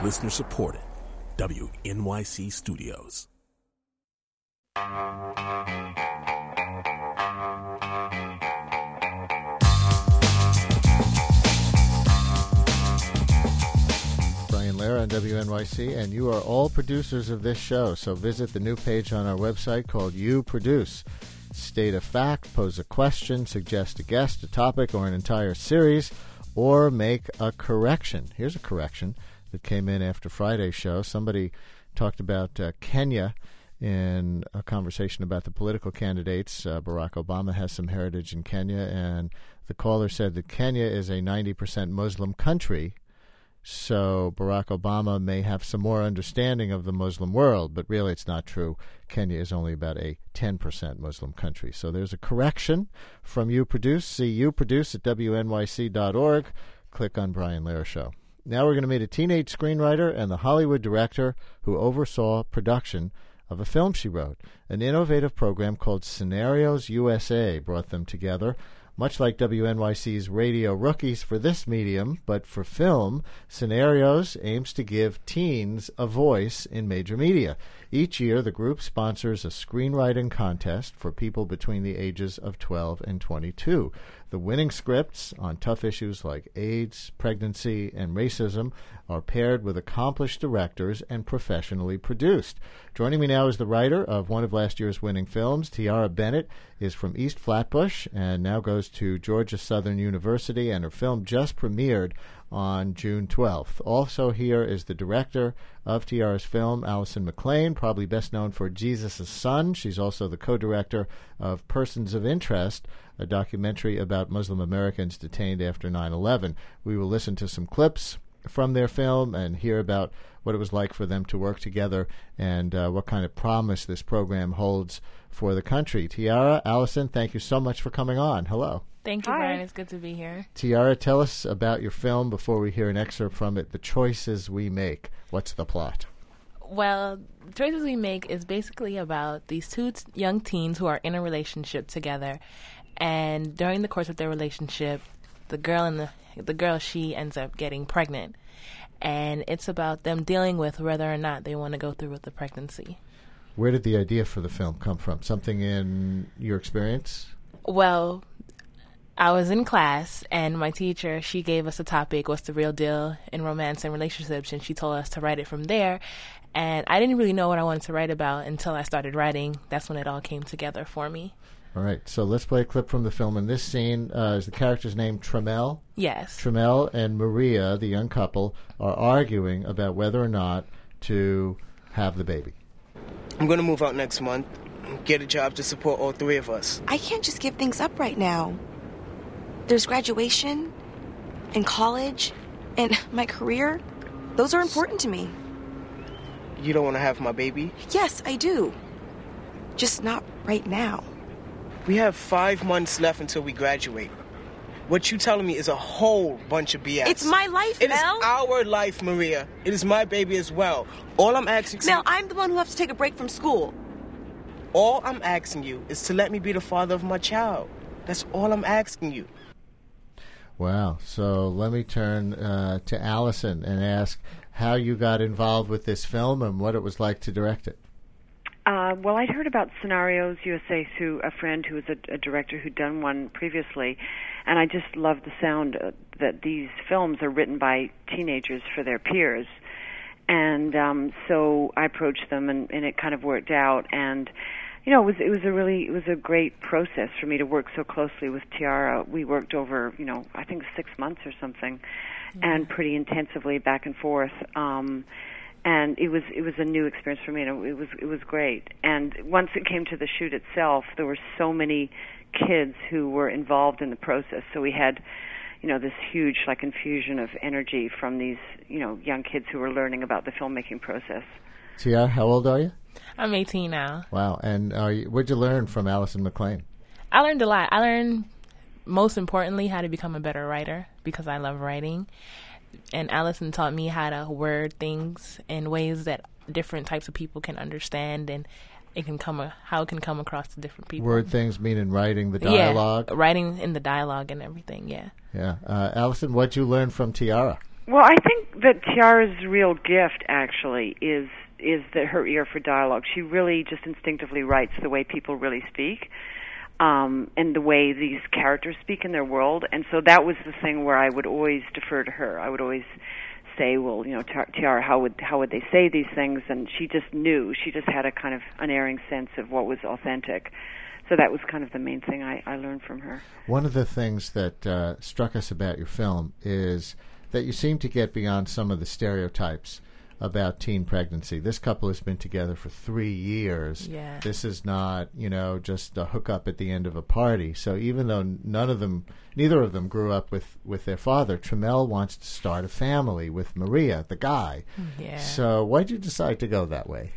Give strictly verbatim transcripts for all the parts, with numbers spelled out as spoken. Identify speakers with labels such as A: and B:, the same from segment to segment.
A: Listener supported. W N Y C Studios.
B: Brian Lehrer on W N Y C, and you are all producers of this show, so visit the new page on our website called You Produce. State a fact, pose a question, suggest a guest, a topic, or an entire series, or make a correction. Here's a correction that came in after Friday's show. Somebody talked about uh, Kenya in a conversation about the political candidates. Uh, Barack Obama has some heritage in Kenya, and the caller said that Kenya is a ninety percent Muslim country, so Barack Obama may have some more understanding of the Muslim world, but really it's not true. Kenya is only about a ten percent Muslim country. So there's a correction from You Produce. See You Produce at W N Y C dot org. Click on Brian Lehrer Show. Now we're going to meet a teenage screenwriter and the Hollywood director who oversaw production of a film she wrote. An innovative program called Scenarios U S A brought them together. Much like W N Y C's Radio Rookies for this medium, but for film, Scenarios aims to give teens a voice in major media. Each year, the group sponsors a screenwriting contest for people between the ages of twelve and twenty-two. The winning scripts on tough issues like AIDS, pregnancy, and racism are paired with accomplished directors and professionally produced. Joining me now is the writer of one of last year's winning films. Tiara Bennett is from East Flatbush and now goes to Georgia Southern University, and her film just premiered on June twelfth. Also here is the director of Tiara's film, Allison McLean, probably best known for Jesus' Son. She's also the co-director of Persons of Interest, a documentary about Muslim Americans detained after nine eleven. We will listen to some clips from their film and hear about what it was like for them to work together and uh, what kind of promise this program holds for the country. Tiara, Allison, thank you so much for coming on. Hello.
C: Thank you,
D: Hi.
C: Brian. It's good to be here.
B: Tiara, tell us about your film before we hear an excerpt from it, The Choices We Make. What's the plot?
C: Well, The Choices We Make is basically about these two t- young teens who are in a relationship together, and during the course of their relationship, the girl and the the girl she ends up getting pregnant, and it's about them dealing with whether or not they want to go through with the pregnancy.
B: Where did the idea for the film come from? Something in your experience?
C: Well, I was in class, and my teacher, she gave us a topic, what's the real deal in romance and relationships, and she told us to write it from there. And I didn't really know what I wanted to write about until I started writing. That's when it all came together for me.
B: All right, so let's play a clip from the film. In this scene, uh, is the character's name Tremel?
C: Yes.
B: Tremel and Maria, the young couple, are arguing about whether or not to have the baby.
E: I'm going to move out next month, get a job to support all three of us.
F: I can't just give things up right now. There's graduation and college and my career. Those are important to me.
E: You don't want to have my baby?
F: Yes, I do. Just not right now.
E: We have five months left until we graduate. What you telling me is a whole bunch of B S.
F: It's my life,
E: It
F: Mel.
E: is our life, Maria. It is my baby as well. All I'm asking
F: Mel,
E: you,
F: I'm the one who has to take a break from school.
E: all I'm asking you is to let me be the father of my child. That's all I'm asking you.
B: Wow. So let me turn uh, to Allison and ask how you got involved with this film and what it was like to direct it.
D: Uh, well, I'd heard about Scenarios U S A through a friend who was a, a director who'd done one previously, and I just loved the sound uh, that these films are written by teenagers for their peers. And um, so I approached them, and, and it kind of worked out. And you know, it was it was a really it was a great process for me to work so closely with Tiara. We worked over, you know, I think six months or something, mm-hmm. and pretty intensively back and forth. Um, And it was it was a new experience for me, and it was it was great. And once it came to the shoot itself, there were so many kids who were involved in the process. So we had, you know, this huge like infusion of energy from these, you know, young kids who were learning about the filmmaking process.
B: Tiara, how old are you?
C: I'm eighteen now.
B: Wow. And are you, what'd you learn from Allison McLean?
C: I learned a lot. I learned, most importantly, how to become a better writer because I love writing. And Allison taught me how to word things in ways that different types of people can understand, and it can come how it can come across to different people.
B: Word things meaning writing the dialogue?
C: Yeah, writing in the dialogue and everything, yeah.
B: Yeah. Uh, Allison, what'd you learn from Tiara?
D: Well, I think that Tiara's real gift, actually, is is that her ear for dialogue. She really just instinctively writes the way people really speak, um, and the way these characters speak in their world. And so that was the thing where I would always defer to her. I would always say, well, you know, Tiara, how would how would they say these things? And she just knew. She just had a kind of unerring sense of what was authentic. So that was kind of the main thing I, I learned from her.
B: One of the things that uh, struck us about your film is that you seem to get beyond some of the stereotypes about teen pregnancy. This couple has been together for three years.
C: Yeah.
B: This is not, you know, just a hookup at the end of a party. So even though none of them, neither of them grew up with, with their father, Trammell wants to start a family with Maria, the guy.
C: Yeah.
B: So why'd you decide to go that way?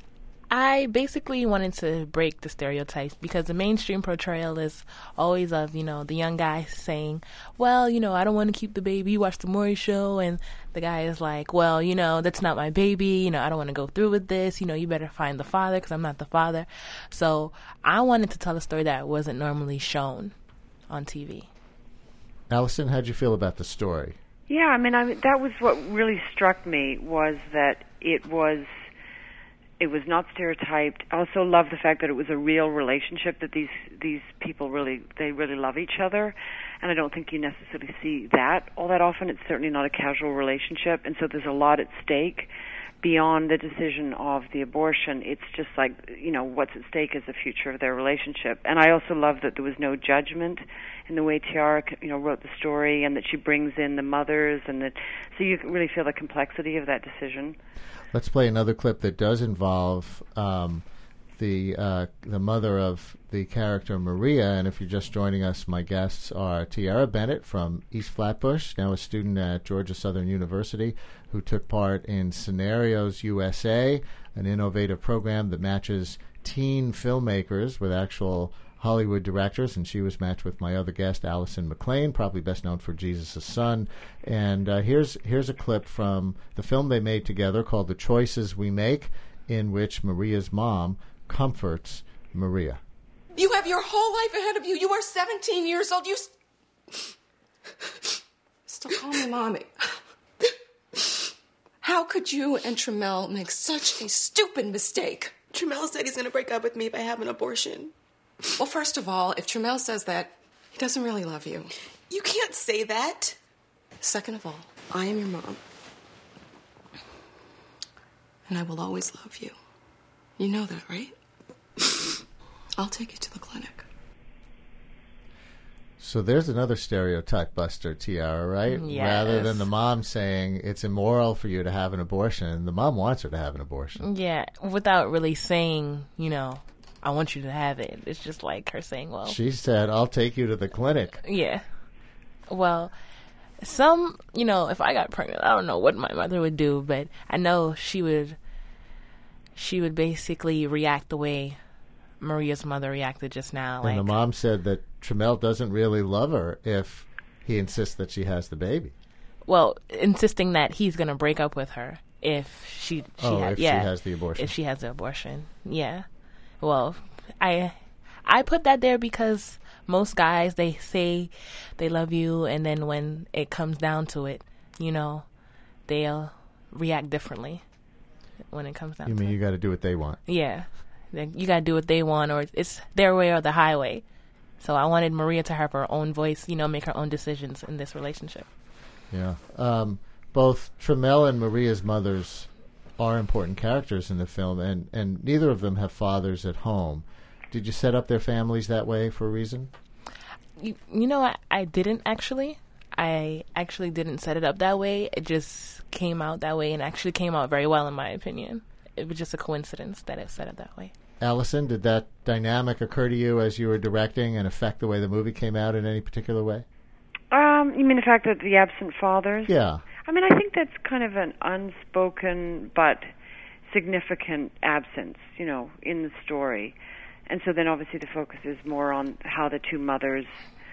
C: I basically wanted to break the stereotypes because the mainstream portrayal is always of, you know, the young guy saying, well, you know, I don't want to keep the baby, you watch the Maury show, and the guy is like, well, you know, that's not my baby, you know, I don't want to go through with this, you know, you better find the father because I'm not the father. So I wanted to tell a story that wasn't normally shown on T V.
B: Allison, how'd you feel about the story?
D: Yeah, I mean, I, that was what really struck me, was that it was... It was not stereotyped. I also love the fact that it was a real relationship, that these these people really, they really love each other. And I don't think you necessarily see that all that often. It's certainly not a casual relationship. And so there's a lot at stake beyond the decision of the abortion. It's just like, you know, what's at stake is the future of their relationship. And I also love that there was no judgment in the way Tiara, you know, wrote the story, and that she brings in the mothers, and that, so you really feel the complexity of that decision.
B: Let's play another clip that does involve um, the uh, the mother of the character Maria. And if you're just joining us, my guests are Tiara Bennett from East Flatbush, now a student at Georgia Southern University, who took part in Scenarios U S A, an innovative program that matches teen filmmakers with actual Hollywood directors, and she was matched with my other guest, Allison McLean, probably best known for Jesus' Son. And uh, here's here's a clip from the film they made together called The Choices We Make, in which Maria's mom comforts Maria.
G: You have your whole life ahead of you. You are seventeen years old. You st- still call me mommy. How could you and Trammell make such a stupid mistake?
F: Trammell said he's going to break up with me if I have an abortion.
G: Well, first of all, if Trammell says that, he doesn't really love you.
F: You can't say that.
G: Second of all, I am your mom. And I will always love you. You know that, right? I'll take you to the clinic.
B: So there's another stereotype buster, Tiara, right?
C: Yes.
B: Rather than the mom saying it's immoral for you to have an abortion, the mom wants her to have an abortion.
C: Yeah, without really saying, you know, I want you to have it. It's just like her saying, well...
B: She said, I'll take you to the clinic.
C: Yeah. Well, some, you know, if I got pregnant, I don't know what my mother would do, but I know she would, she would basically react the way Maria's mother reacted just now.
B: And
C: like,
B: the mom said that Trammell doesn't really love her if he insists that she has the baby.
C: Well, insisting that he's going to break up with her if she, she
B: oh,
C: ha-
B: if
C: yeah,
B: she has the abortion.
C: If she has the abortion, yeah. Well, I I put that there because most guys, they say they love you, and then when it comes down to it, you know, they'll react differently when it comes down
B: you
C: to it.
B: mean you got to do what they want?
C: Yeah. You got to do what they want, or it's their way or the highway. So I wanted Maria to have her own voice, you know, make her own decisions in this relationship.
B: Yeah. Um, both Trammell and Maria's mothers are important characters in the film, and, and neither of them have fathers at home. Did you set up their families that way for a reason?
C: You, you know, I, I didn't actually. I actually didn't set it up that way. It just came out that way, and actually came out very well, in my opinion. It was just a coincidence that it set it that way.
B: Allison, did that dynamic occur to you as you were directing and affect the way the movie came out in any particular way?
D: Um, you mean the fact that the absent fathers?
B: Yeah.
D: I mean, I think that's kind of an unspoken but significant absence, you know, in the story. And so then obviously the focus is more on how the two mothers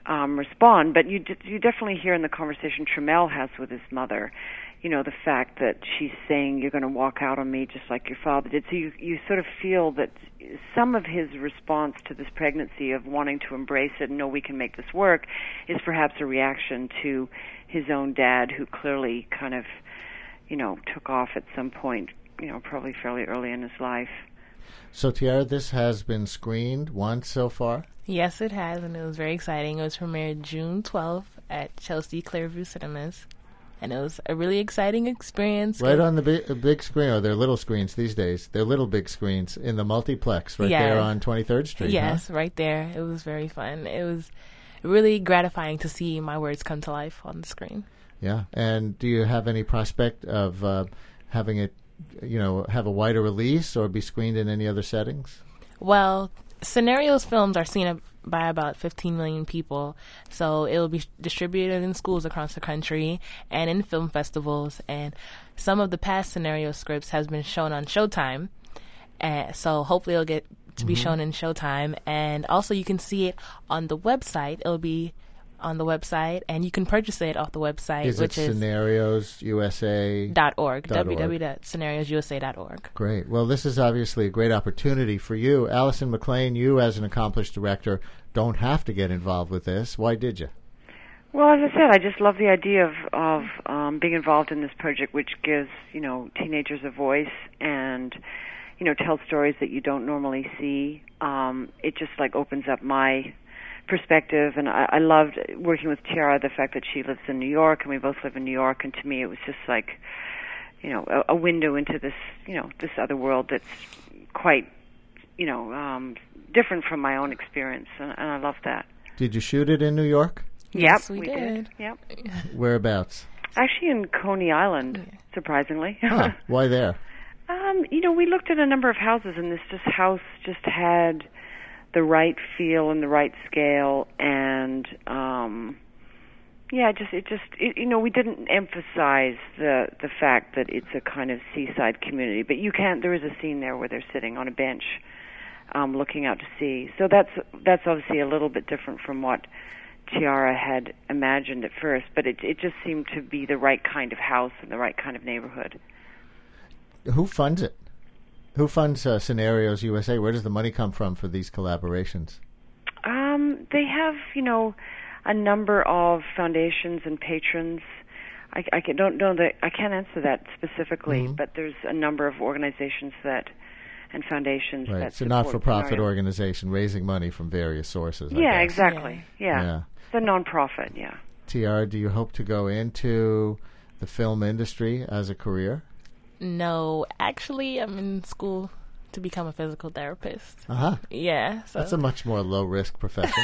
D: um, respond. But you d- you definitely hear in the conversation Trammell has with his mother, you know, the fact that she's saying you're going to walk out on me just like your father did. So you you sort of feel that some of his response to this pregnancy of wanting to embrace it and know we can make this work is perhaps a reaction to his own dad, who clearly kind of, you know, took off at some point, you know, probably fairly early in his life.
B: So, Tiara, this has been screened once so far?
C: Yes, it has, and it was very exciting. It was premiered June twelfth at Chelsea Clearview Cinemas, and it was a really exciting experience.
B: Right on the big, big screen, or they're little screens these days. They're little big screens in the multiplex right
C: Yeah.
B: there on twenty-third Street.
C: Yes,
B: huh?
C: right there. It was very fun. It was really gratifying to see my words come to life on the screen.
B: Yeah, and do you have any prospect of uh, having it, you know, have a wider release or be screened in any other settings?
C: Well, Scenarios films are seen by about fifteen million people, so it will be distributed in schools across the country and in film festivals, and some of the past Scenario scripts has been shown on Showtime, uh, so hopefully it'll get to be
B: Mhm.
C: shown in Showtime, and also you can see it on the website. It'll be on the website, and you can purchase it off the website,
B: Is
C: which
B: it
C: is
B: Scenarios U S A
C: dot org,
B: dot org.
C: w w w dot scenarios u s a dot org.
B: Great. Well, this is obviously a great opportunity for you. Allison McLean, you as an accomplished director don't have to get involved with this. Why did you?
D: Well, as I said, I just love the idea of of um, being involved in this project, which gives, you know, teenagers a voice and, you know, tells stories that you don't normally see. Um, it just like opens up my perspective, and I, I loved working with Tiara. The fact that she lives in New York and we both live in New York, and to me, it was just like, you know, a, a window into this, you know, this other world that's quite, you know, um, different from my own experience, and, and I love that.
B: Did you shoot it in New York?
C: Yes,
D: yep,
C: we
D: we
C: did.
D: did. Yep.
B: Whereabouts?
D: Actually, in Coney Island, surprisingly.
B: Huh. Why there?
D: Um, you know, we looked at a number of houses, and this just house just had the right feel and the right scale, and um, yeah, just it just it, you know, we didn't emphasize the the fact that it's a kind of seaside community, but you can there is a scene there where they're sitting on a bench, um, looking out to sea. So that's that's obviously a little bit different from what Tiara had imagined at first, but it it just seemed to be the right kind of house and the right kind of neighborhood.
B: Who funds it? Who funds uh, Scenarios U S A? Where does the money come from for these collaborations?
D: Um, they have, you know, a number of foundations and patrons. I, I can, don't know that I can't answer that specifically,
B: Mhm.
D: but there's a number of organizations that and foundations
B: Right,
D: that
B: it's a
D: support
B: not-for-profit
D: Scenario.
B: organization raising money from various sources. I
D: Yeah,
B: guess.
D: exactly. Yeah.
B: Yeah.
D: It's a non-profit. Yeah.
B: Tiara, do you hope to go into the film industry as a career?
C: No, actually, I'm in school to become a physical therapist.
B: Uh-huh.
C: Yeah, so
B: That's a much more low-risk profession.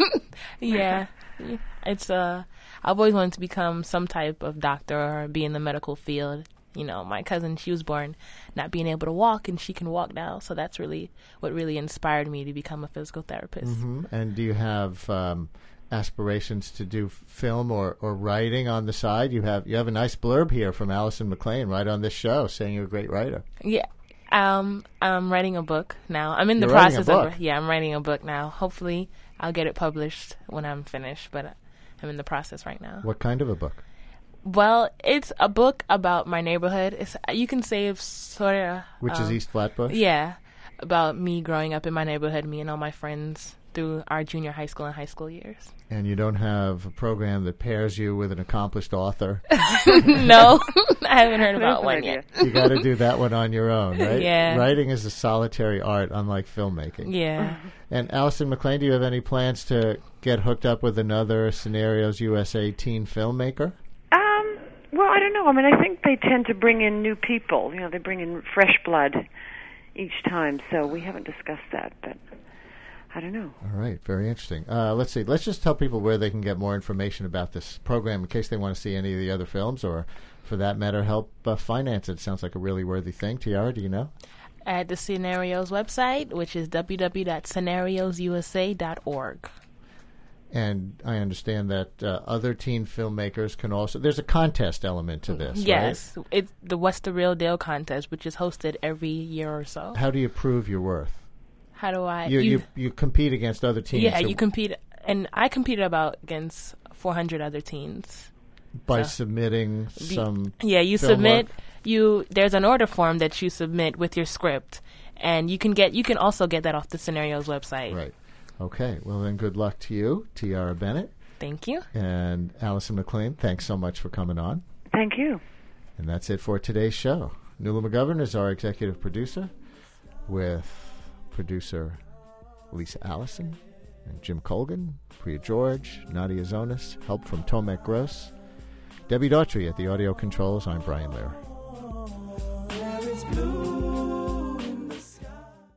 C: yeah, it's uh, I've always wanted to become some type of doctor or be in the medical field. You know, my cousin, she was born not being able to walk, and she can walk now. So that's really what really inspired me to become a physical therapist.
B: hmm And do you have um, aspirations to do f- film or, or writing on the side? You have you have a nice blurb here from Allison McLean right on this show saying you're a great writer.
C: Yeah. Um, I'm writing a book now. I'm in the
B: You're writing a
C: process
B: book?
C: of yeah, I'm writing a book now. Hopefully, I'll get it published when I'm finished, but I'm in the process right now.
B: What kind of a book?
C: Well, it's a book about my neighborhood. It's you can say it's sort of
B: Which is
C: um,
B: East Flatbush?
C: Yeah, about me growing up in my neighborhood, me and all my friends through our junior high school and high school years.
B: And you don't have a program that pairs you with an accomplished author?
C: No, I haven't heard about
D: That's an
C: one
D: idea.
C: yet.
B: You got to do that one on your own, right?
C: Yeah.
B: Writing is a solitary art, unlike filmmaking.
C: Yeah.
B: And Allison McLean, do you have any plans to get hooked up with another Scenarios U S A teen filmmaker?
D: Um, well, I don't know. I mean, I think they tend to bring in new people. You know, they bring in fresh blood each time. So we haven't discussed that, but I don't know.
B: All right, very interesting. Uh, let's see. Let's just tell people where they can get more information about this program in case they want to see any of the other films or, for that matter, help uh, finance it. Sounds like a really worthy thing. Tiara, do you know?
C: At the Scenarios website, which is w w w dot scenarios u s a dot org.
B: And I understand that uh, other teen filmmakers can also... There's a contest element to this,
C: Yes,
B: right?
C: it's the What's the Real Deal contest, which is hosted every year or so.
B: How do you prove your worth?
C: How do I?
B: You you, you compete against other teams.
C: yeah,
B: so
C: you compete and I competed about against four hundred other teens.
B: By
C: So-
B: submitting some
C: Yeah, you
B: film
C: submit.
B: work?
C: You there's an order form that you submit with your script, and you can get you can also get that off the Scenarios website.
B: Right. Okay. Well, then good luck to you, Tiara Bennett.
C: Thank you.
B: And Allison McLean, thanks so much for coming on.
D: Thank you.
B: And that's it for today's show. Nuala McGovern is our executive producer, with producer Lisa Allison and Jim Colgan, Priya George, Nadia Zonas, help from Tomek Gross, Debbie Daughtry at the audio controls. I'm Brian Lehrer.